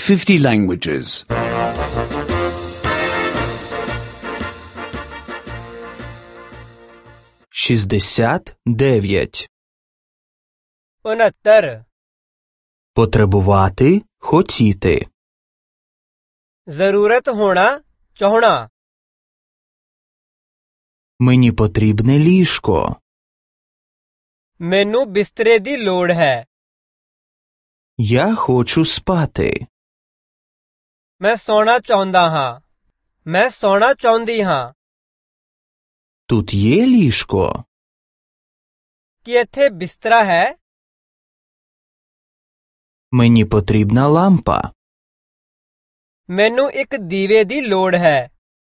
50 languages. 69. 69. Потребувати, хотіти. ज़रूरत होना, चाहना. Мені потрібне ліжко. मैनू बिस्तरे दी लोड़ है. Я хочу спати. मैं सोना चाहुंदा हां. मैं सोना चाहुंदी हां. Тут є ліжко? कि इत्थे बिस्तरा है? Мені потрібна лампа. मैनू एक दीवे दी लोड़ है.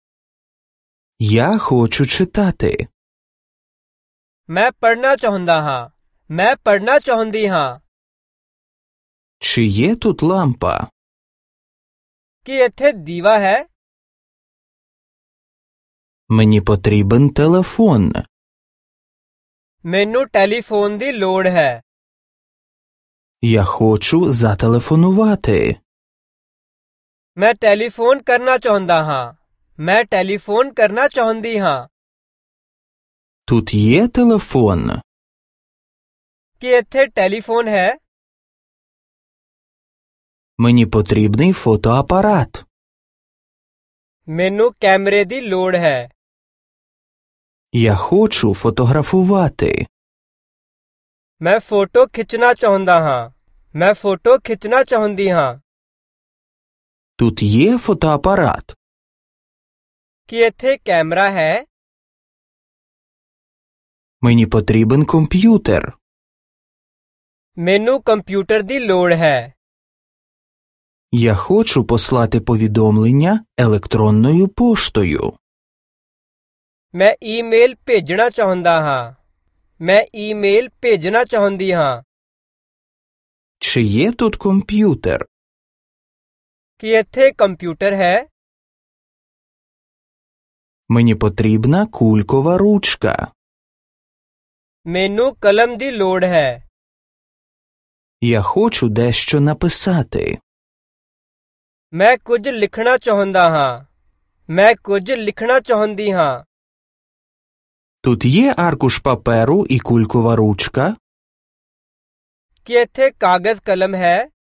Я хочу читати. मैं पढ़ना चाहुंदा हां. मैं पढ़ना चाहुंदी हां. Чи є тут лампа? कि इत्थे दीवा है? Мені потрібен телефон. मैनू टेलीफोन दी लोड़ है. Я хочу зателефонувати. मैं टेलीफोन करना चाहुंदा हां. मैं टेलीफोन करना चाहुंदी हां. Тут є телефон? कि इत्थे टेलीफोन है? Мені потрібний фотоапарат. मैनू कैमरे दी लोड़ है. Я хочу фотографувати. मैं फोटो खिंचना चाहुंदा हां. मैं फोटो खिंचना चाहुंदी हां. Тут є фотоапарат? कि इत्थे कैमरा है? Мені потрібен комп'ютер. मैनू कंप्यूटर दी लोड़ है. Я хочу послати повідомлення електронною поштою. मैं ईमेल भेजना चाहुंदा हां. मैं ईमेल भेजना चाहुंदी हां. Чи є тут комп'ютер? कि इत्थे कंप्यूटर है? Мені потрібна кулькова ручка. मैनू कलम दी लोड़ है. Я хочу дещо написати. मैं कुछ लिखना चाहुंदा हां. मैं कुछ लिखना चाहुंदी हां. Тут є аркуш паперу і кулькова ручка? कि इत्थे कागज कलम है?